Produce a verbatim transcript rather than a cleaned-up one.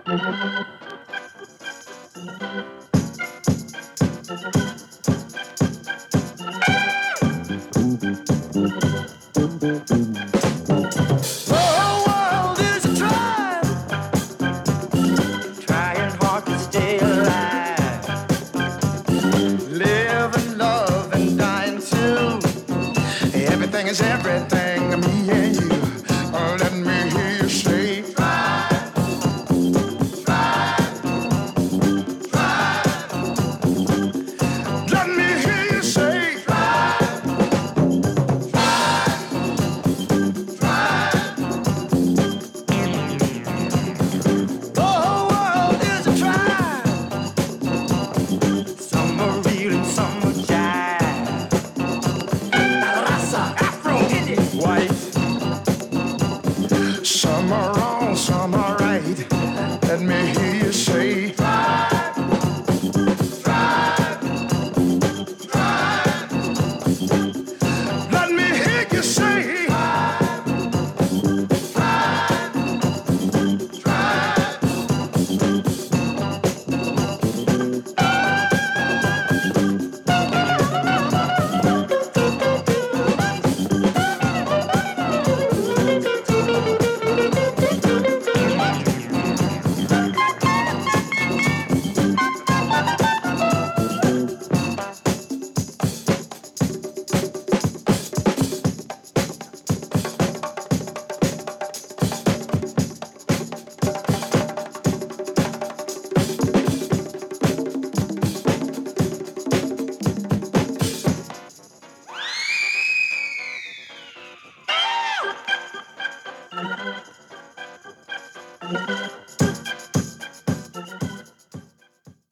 Everything is everything, me and you. Oh, let me hear you say, try, try, try. Let me hear you say, try, try, try. The whole world is a try. Some are real and some are jive. Afro, Indian, white. Some are wrong, some are right. Let me hear you say, try, try, try. Let me hear you say, try, try, try. Thank you.